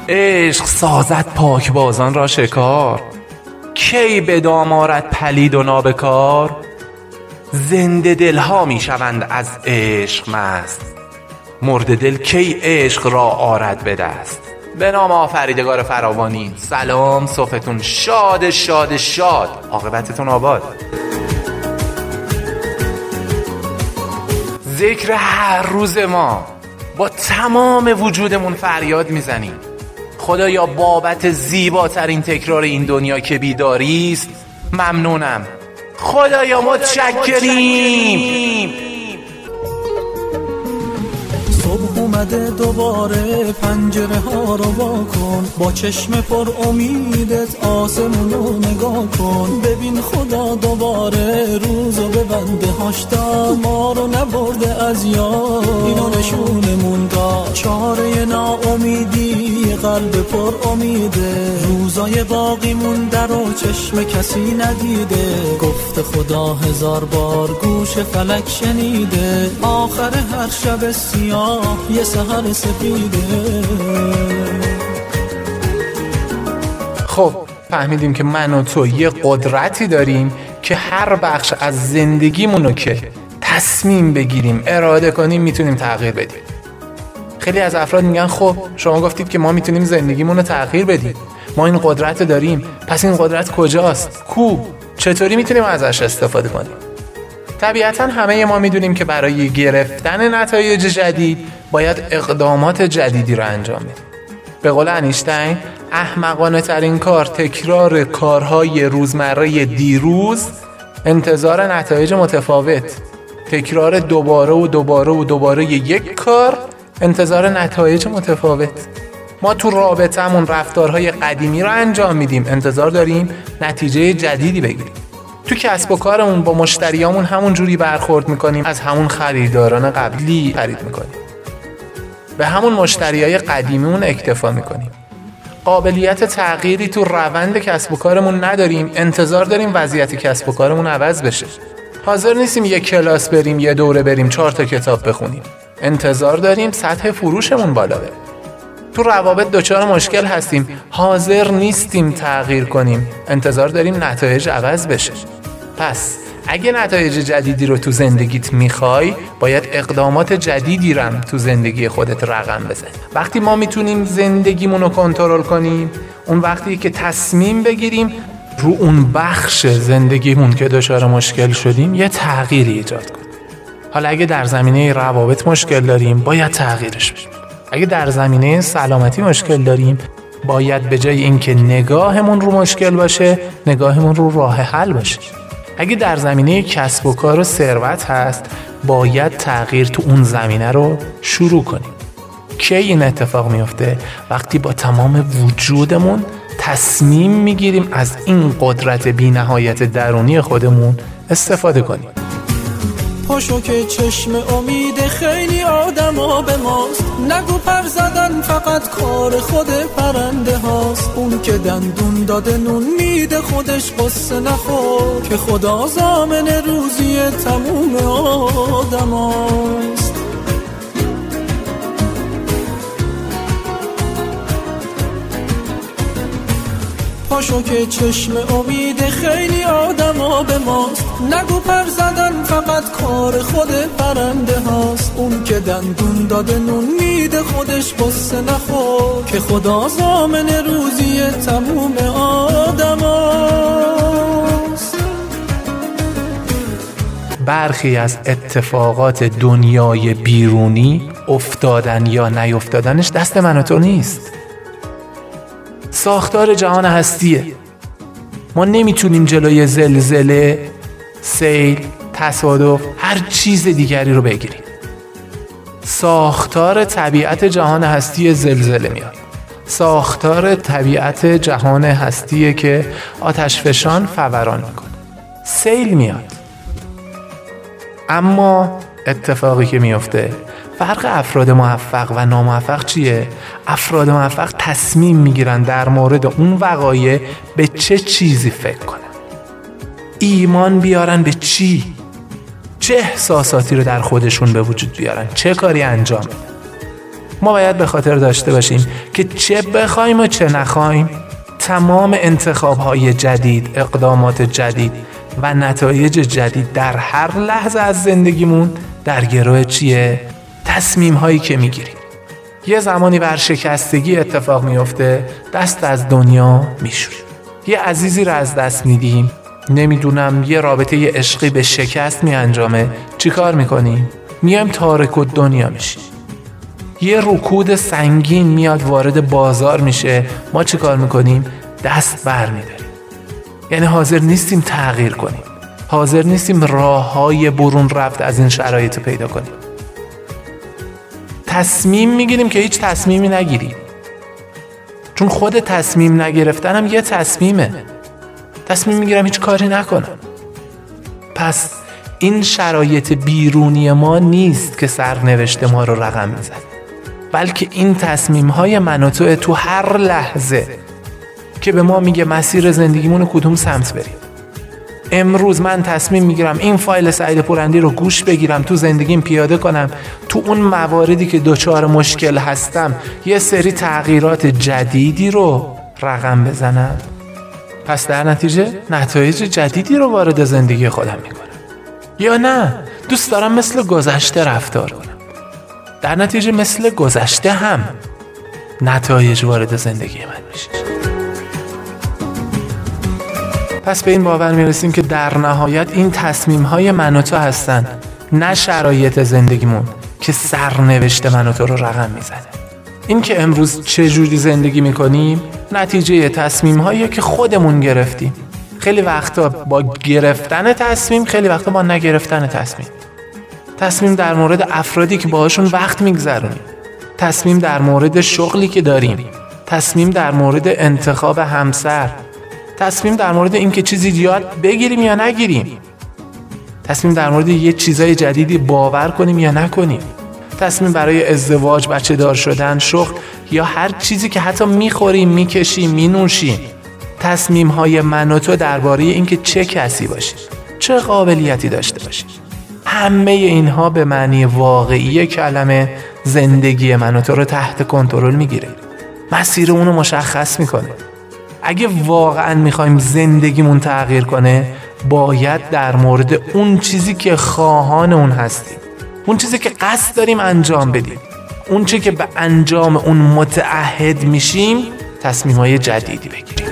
عشق سازد پاکبازان را شکار، کی به دام آرد پلید و نابکار. زنده دلها می شوند از عشق مست، مرده دل کی عشق را آرد به دست. به نام آفریدگار فراوانی سلام، صبحتون شاد شاد شاد، عاقبتتون آباد. ذکر هر روز ما با تمام وجودمون فریاد میزنیم خدایا بابت زیباترین تکرار این دنیا که بیداری است ممنونم، خدایا متشکریم. صبح اومده دوباره، پنجره ها رو وا کن، با چشم پر امیدت آسمون رو نگاه کن. ببین خدا دوباره روزو به بنده هاش داد، ما رو نبرده از یاد، اینو نشونمون داد. چاره ناامیدی قلب پر امیده، روزای باقی مونده رو چشم کسی ندیده. گفت خدا هزار بار گوش فلک شنیده، آخر هر شب سیاه یه سحر سپیده. خب فهمیدیم که من و تو یه قدرتی داریم که هر بخش از زندگیمونو که تصمیم بگیریم اراده کنیم میتونیم تغییر بدیم. خیلی از افراد میگن خب شما گفتید که ما میتونیم زندگیمونو تغییر بدیم، ما این قدرت داریم، پس این قدرت کجاست؟ کو؟ چطوری میتونیم ازش استفاده کنیم؟ طبیعتاً همه ما میدونیم که برای گرفتن نتایج جدید باید اقدامات جدیدی رو انجام بدیم. به قول انیشتین احمقانه ترین کار تکرار کارهای روزمره دیروز، انتظار نتایج متفاوت. تکرار دوباره و دوباره و دوباره یک کار، انتظار نتایج متفاوت. ما تو رابطمون رفتارهای قدیمی رو انجام میدیم، انتظار داریم نتیجه جدیدی بگیریم. تو کسب و کارمون با مشتریامون همون جوری برخورد میکنیم، از همون خریداران قبلی خرید میکنیم، به همون مشتریای قدیمیمون اکتفا میکنیم. قابلیت تغییری تو روند کسب و کارمون نداریم، انتظار داریم وضعیت کسب و کارمون عوض بشه. حاضر نیستیم یه کلاس بریم، یه دوره بریم، 4 تا کتاب بخونیم، انتظار داریم سطح فروشمون بالا بره. تو روابط دچار مشکل هستیم، حاضر نیستیم تغییر کنیم، انتظار داریم نتایج عوض بشه. پس اگه نتایج جدیدی رو تو زندگیت میخوای، باید اقدامات جدیدی رو تو زندگی خودت رقم بزنی. وقتی ما میتونیم زندگیمون رو کنترل کنیم، اون وقتی که تصمیم بگیریم رو اون بخش زندگیمون که دچار مشکل شدیم یه تغییری ایجاد کنیم. حالا اگه در زمینه روابط مشکل داریم، باید تغییرش بدیم. اگه در زمینه سلامتی مشکل داریم، باید به جای اینکه نگاهمون رو مشکل باشه، نگاهمون رو راه حل باشه. اگه در زمینه کسب و کار و ثروت هست، باید تغییر تو اون زمینه رو شروع کنیم. کی این اتفاق میفته؟ وقتی با تمام وجودمون تصمیم میگیریم از این قدرت بی‌نهایت درونی خودمون استفاده کنیم. پاشو که چشم امید خیلی آدم ها به ماست، نگو پر زدن فقط کار خود پرنده هاست. اون که دندون داده نون میده خودش قصه نخور، که خدا ضامن روزی تموم آدم هاست. پاشو که چشم امید خیلی آدم ها به ماست، نگو پر زدن فقط کار خود پرنده هاست. اون که دندون داده نون میده خودش قصه نخور، که خدا ضامن روزی تموم آدم هاست. برخی از اتفاقات دنیای بیرونی افتادن یا نیفتادنش دست من و تو نیست، ساختار جهان هستیه. ما نمیتونیم جلوی زلزله، سیل، تصادف، هر چیز دیگری رو بگیریم. ساختار طبیعت جهان هستی زلزله میاد، ساختار طبیعت جهان هستیه که آتشفشان فوران میکنه، سیل میاد. اما اتفاقی که میفته، فرق افراد موفق و ناموفق چیه؟ افراد موفق تصمیم میگیرن در مورد اون وقایع به چه چیزی فکر کنن، ایمان بیارن به چی، چه احساساتی رو در خودشون به وجود بیارن، چه کاری انجام بدن. ما باید به خاطر داشته باشیم که چه بخوایم و چه نخوایم، تمام انتخاب‌های جدید، اقدامات جدید و نتایج جدید در هر لحظه از زندگیمون در گروه چیه؟ تصمیم‌هایی که می‌گیریم. یه زمانی ورشکستگی اتفاق میفته، دست از دنیا میشوریم. یه عزیزی رو از دست میدیم، نمیدونم یه رابطه عشقی به شکست میانجامه، چی کار میکنیم؟ میایم تارک الدنیا میشیم. یه رکود سنگین میاد وارد بازار میشه، ما چی کار میکنیم؟ دست بر میداریم. یعنی حاضر نیستیم تغییر کنیم، حاضر نیستیم راههای برون رفت از این شرایط پیدا کنیم. تصمیم میگیریم که هیچ تصمیمی نگیریم، چون خود تصمیم نگرفتن هم یه تصمیمه. تصمیم میگیرم هیچ کاری نکنم. پس این شرایط بیرونی ما نیست که سرنوشت ما رو رقم میزنه، بلکه این تصمیم‌های من و تو هر لحظه که به ما میگه مسیر زندگیمون کدوم سمت بریم. امروز من تصمیم میگیرم این فایل سعید پورندی رو گوش بگیرم، تو زندگیم پیاده کنم، تو اون مواردی که دچار مشکل هستم یه سری تغییرات جدیدی رو رقم بزنم. پس در نتیجه نتایج جدیدی رو وارد زندگی خودم میکنم. یا نه، دوست دارم مثل گذشته رفتار کنم، در نتیجه مثل گذشته هم نتایج وارد زندگی من میشه. پس به این باور میرسیم که در نهایت این تصمیم‌های من و تو هستن، نه شرایط زندگیمون که سرنوشت من و تو رو رقم میزنه. این که امروز چه جوری زندگی میکنیم نتیجه تصمیم‌هایی که خودمون گرفتیم. خیلی وقتا با گرفتن تصمیم، خیلی وقتا با نگرفتن تصمیم. تصمیم در مورد افرادی که باهاشون وقت میگذرونیم، تصمیم در مورد شغلی که داریم، تصمیم در مورد انتخاب همسر، تصمیم در مورد این که چیزی یاد بگیریم یا نگیریم، تصمیم در مورد یه چیزای جدیدی باور کنیم یا نکنیم، تصمیم برای ازدواج، بچه دار شدن، شغل یا هر چیزی که حتی میخوریم، میکشیم، مینوشیم. تصمیم های من و تو درباره این که چه کسی باشیم، چه قابلیتی داشته باشیم، همه اینها به معنی واقعی کلمه زندگی من و تو رو تحت کنترل میگیره، مسیر اونو مشخص میکنه. اگه واقعا میخوایم زندگیمون تغییر کنه، باید در مورد اون چیزی که خواهان اون هستیم، اون چیزی که قصد داریم انجام بدیم، اون چیزی که به انجام اون متعهد میشیم، تصمیم‌های جدیدی بگیریم.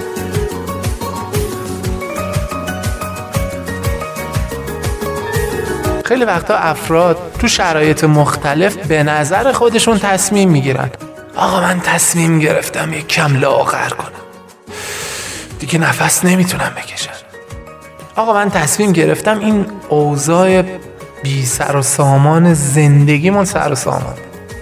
خیلی وقتا افراد تو شرایط مختلف به نظر خودشون تصمیم میگیرن. آقا من تصمیم گرفتم یک کم لاغر کنم، دیگه نفس نمیتونم بکشم. آقا من تصمیم گرفتم این اوضاع بی سر و سامان زندگیمون سر و سامان.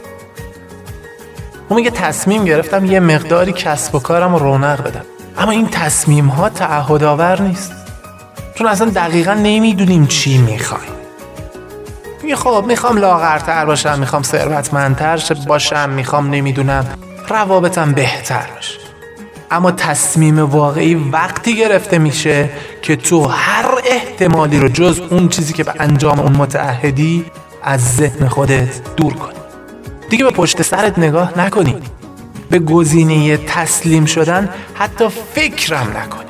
اون میگه تصمیم گرفتم یه مقداری کسب و کارم رو رونق بدم. اما این تصمیم ها تعهدآور نیست، چون اصلا دقیقا نمیدونیم چی میخوایم. میگه خب میخوام لاغرتر باشم، میخوام ثروتمندتر باشم، میخوام نمیدونم روابطم بهتر باشه. اما تصمیم واقعی وقتی گرفته میشه که تو هر احتمالی رو جز اون چیزی که به انجام اون متعهدی از ذهن خودت دور کنی. دیگه به پشت سرت نگاه نکنی، به گزینه تسلیم شدن حتی فکرم نکنی.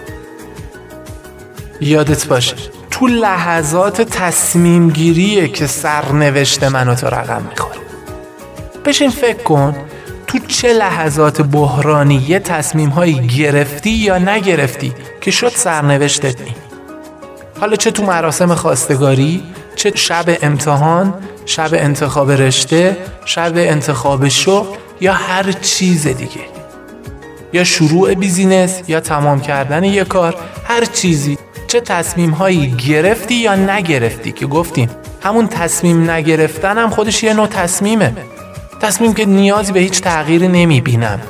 یادت باشه تو لحظات تصمیم گیریه که سرنوشت منو تو رقم میخوره. بشین فکر کن تو چه لحظات بحرانی یه تصمیم هایی گرفتی یا نگرفتی که شد سرنوشتت این. حالا چه تو مراسم خواستگاری، چه شب امتحان، شب انتخاب رشته، شب انتخاب شغل یا هر چیز دیگه، یا شروع بیزینس یا تمام کردن یه کار، هر چیزی. چه تصمیم هایی گرفتی یا نگرفتی که گفتیم همون تصمیم نگرفتن هم خودش یه نوع تصمیمه. تصمیم که نیازی به هیچ تغییری نمیبینم،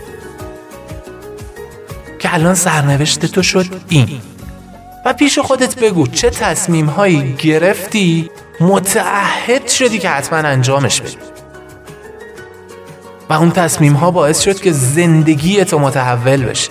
که الان سرنوشت تو شد این. و پیش خودت بگو چه تصمیم هایی گرفتی، متعهد شدی که حتما انجامش بدی و اون تصمیم ها باعث شد که زندگی تو متحول بشه.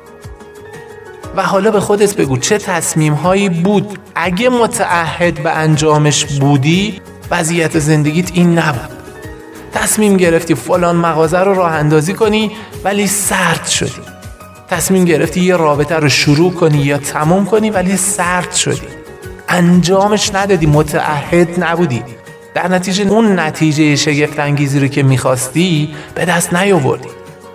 و حالا به خودت بگو چه تصمیم هایی بود اگه متعهد به انجامش بودی وضعیت زندگیت این نبود. تصمیم گرفتی فلان مغازه رو راه اندازی کنی ولی سرد شدی. تصمیم گرفتی یه رابطه رو شروع کنی یا تموم کنی ولی سرد شدی. انجامش ندادی، متعهد نبودی. در نتیجه اون نتیجه شگفت انگیزی رو که میخواستی به دست نیاوردی.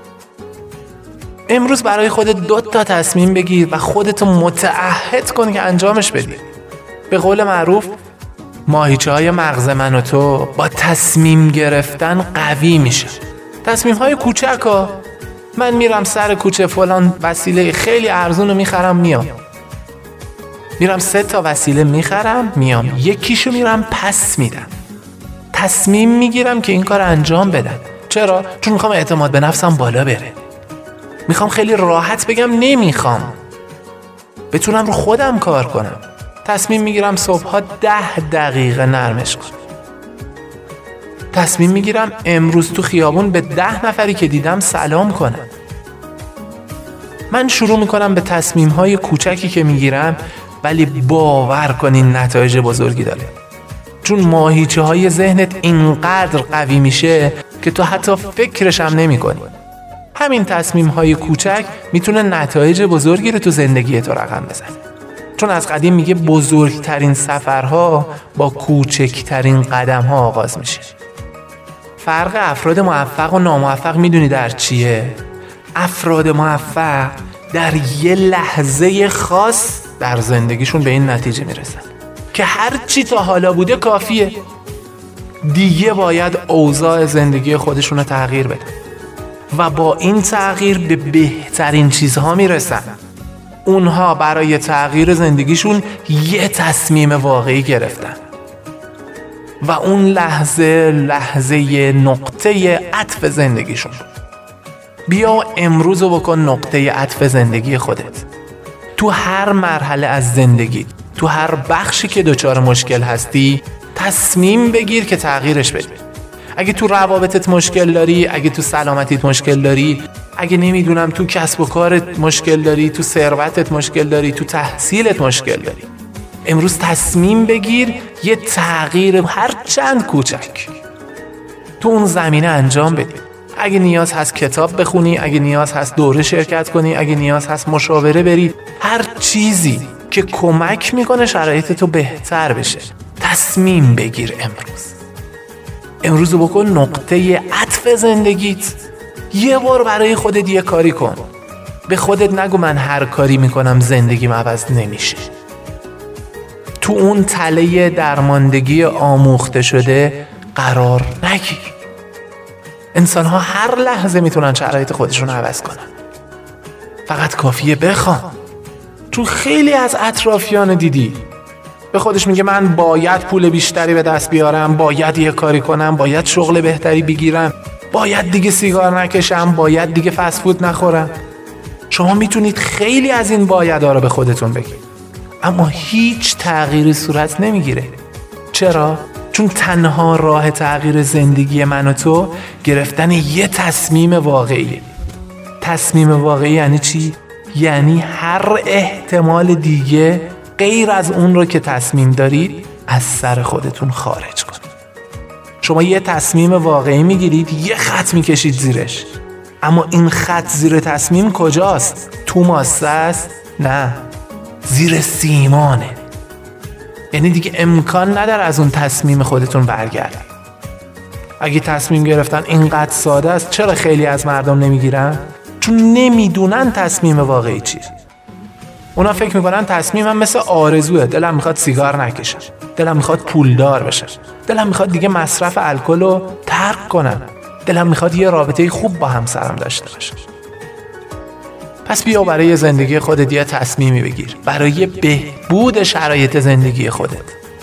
امروز برای خودت 2 تصمیم بگیر و خودتو متعهد کن که انجامش بدی. به قول معروف ماهیچه‌های مغز من و تو با تصمیم گرفتن قوی میشه. تصمیم‌های کوچکا، من میرم سر کوچه فلان وسیله خیلی ارزون رو میخرم میام. میرم 3 وسیله میخرم میام. یکیشو میرم پس میدم. تصمیم میگیرم که این کار انجام بدم. چرا؟ چون میخوام اعتماد به نفسم بالا بره. میخوام خیلی راحت بگم نمیخوام. بتونم رو خودم کار کنم. تصمیم میگیرم صبحها 10 دقیقه نرمش کنم. تصمیم میگیرم امروز تو خیابون به 10 نفری که دیدم سلام کنم. من شروع میکنم به تصمیم‌های کوچکی که میگیرم، ولی باور کنین نتایج بزرگی داره. چون ماهیچه‌های ذهنت اینقدر قوی میشه که تو حتی فکرش هم نمی‌کنی. همین تصمیم‌های کوچک میتونه نتایج بزرگی رو تو زندگی تو رقم بزنه. چون از قدیم میگه بزرگترین سفرها با کوچکترین قدم‌ها آغاز میشه. فرق افراد موفق و ناموفق میدونی در چیه؟ افراد موفق در یه لحظه خاص در زندگیشون به این نتیجه میرسن که هر چی تا حالا بوده کافیه، دیگه باید اوضاع زندگی خودشون رو تغییر بدن و با این تغییر به بهترین چیزها میرسن. اونها برای تغییر زندگیشون یه تصمیم واقعی گرفتن و اون لحظه نقطه عطف زندگیشون. بیا امروز رو بکن نقطه عطف زندگی خودت. تو هر مرحله از زندگی، تو هر بخشی که دچار مشکل هستی، تصمیم بگیر که تغییرش بدی. اگه تو روابطت مشکل داری، اگه تو سلامتیت مشکل داری، اگه نمیدونم تو کسب و کارت مشکل داری، تو ثروتت مشکل داری، تو تحصیلت مشکل داری، امروز تصمیم بگیر یه تغییر هر چند کوچک تو اون زمینه انجام بدی. اگه نیاز هست کتاب بخونی، اگه نیاز هست دوره شرکت کنی، اگه نیاز هست مشاوره بری، هر چیزی که کمک میکنه شرایط تو بهتر بشه، تصمیم بگیر امروز رو بکن نقطه عطف زندگیت. یه بار برای خودت یه کاری کن. به خودت نگو من هر کاری میکنم زندگیم عوض نمیشه. تو اون تله درماندگی آموخته شده قرار نگیر. انسان ها هر لحظه میتونن شرایط خودشون عوض کنن، فقط کافیه بخوام. چون خیلی از اطرافیان دیدی به خودش میگه من باید پول بیشتری به دست بیارم، باید یه کاری کنم، باید شغل بهتری بگیرم، باید دیگه سیگار نکشم، باید دیگه فست فود نخورم. شما میتونید خیلی از این بایدها رو به خودتون بگید، اما هیچ تغییری صورت نمیگیره. چرا؟ چون تنها راه تغییر زندگی من و تو گرفتن یه تصمیم واقعیه. تصمیم واقعی یعنی چی؟ یعنی هر احتمال دیگه غیر از اون رو که تصمیم دارید از سر خودتون خارج کنید. شما یه تصمیم واقعی میگیرید، یه خط میکشید زیرش، اما این خط زیر تصمیم کجاست؟ تو ماسه است؟ نه، زیر سیمانه. یعنی دیگه امکان نداره از اون تصمیم خودتون برگردید. اگه تصمیم گرفتن اینقدر ساده است، چرا خیلی از مردم نمیگیرن؟ چون نمیدونن تصمیم واقعی چیه. اونا فکر میکنن تصمیمم مثل آرزوه. دلم میخواد سیگار نکشم، دلم میخواد پولدار بشم، دلم میخواد دیگه مصرف الکل رو ترک کنم، دلم میخواد یه رابطه خوب با همسرم داشته باشم. پس بیا برای زندگی خودت یه تصمیمی بگیر، برای بهبود شرایط زندگی خودت.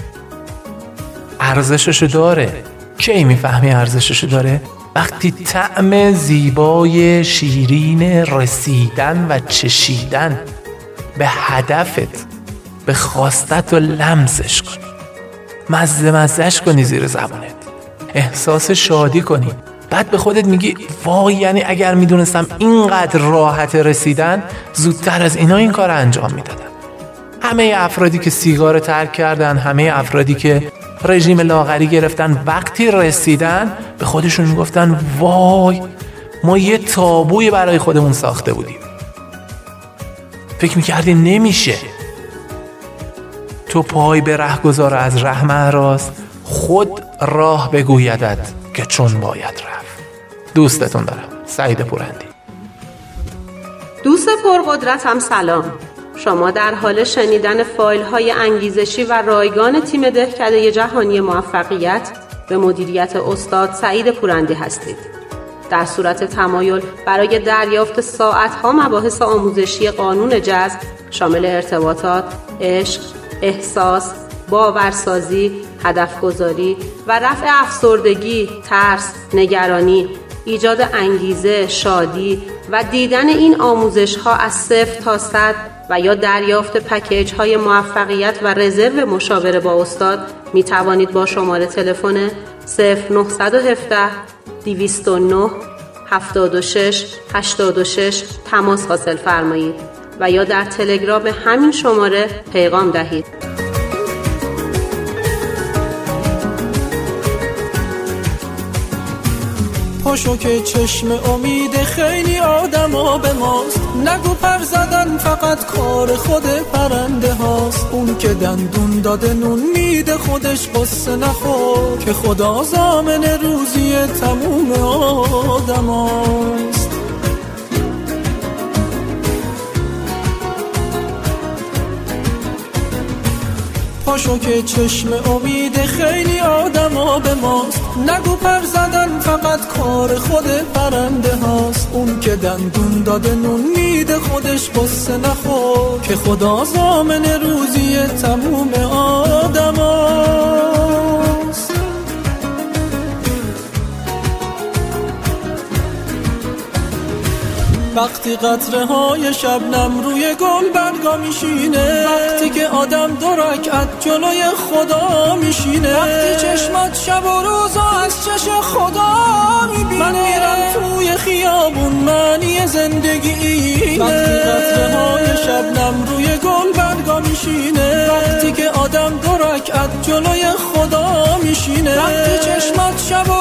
ارزششو داره. کی میفهمی ارزششو داره؟ وقتی طعم زیبای شیرین رسیدن و چشیدن به هدفت، به خواستت و لمسش کنی، مزه‌مزه‌اش کنی زیر زبانت، احساس شادی کنی. بعد به خودت میگی وای، یعنی اگر میدونستم اینقدر راحت رسیدن، زودتر از اینا این کار انجام میدادم. همه افرادی که سیگار ترک کردن، همه افرادی که رژیم لاغری گرفتن، وقتی رسیدن به خودشون میگفتن وای ما یه تابوی برای خودمون ساخته بودیم، فکر میکردیم نمیشه. تو پای به ره گذار از ره مهراز، خود راه بگویدت که چون باید رفت. دوستتون دارم. سعید پورندی. دوست پرقدرتم سلام. شما در حال شنیدن فایل‌های انگیزشی و رایگان تیم دهکده جهانی موفقیت به مدیریت استاد سعید پورندی هستید. در صورت تمایل برای دریافت ساعت‌ها مباحث آموزشی قانون جذب شامل ارتباطات، عشق، احساس، باورسازی، هدفگذاری و رفع افسردگی، ترس، نگرانی، ایجاد انگیزه، شادی و دیدن این آموزش‌ها از 0 تا 100 و یا دریافت پکیج‌های موفقیت و رزرو مشاوره با استاد می توانید با شماره تلفن 0917 209 76 86 تماس حاصل فرمایید و یا در تلگرام همین شماره پیغام دهید. پاشو که چشم امید خیلی آدما به ماست، نگو پر زدن فقط کار خود پرنده هاست. اون که دندون داده نون میده خودش قصه نخور، که خدا ضامن روزی تموم آدم هاست. پاشو که چشم امید خیلی آدما به ماست، نگو پر زدن فقط کار خود پرنده هاست. اون که دندون داده نون میده خودش قصه نخور، که خدا ضامن روزی تموم آدم هاست. وقتی قطره های شبنم روی گل برگا میشینه، وقتی که آدم 2 رکعت جلوی خدا میشینه، وقتی چشمات شب و روزا از چش خدا میبینه، من میرم توی خیابون معنی زندگی اینه. وقتی قطره های شبنم روی گل برگا میشینه، وقتی که آدم 2 رکعت جلوی خدا میشینه، وقتی چشمات شب و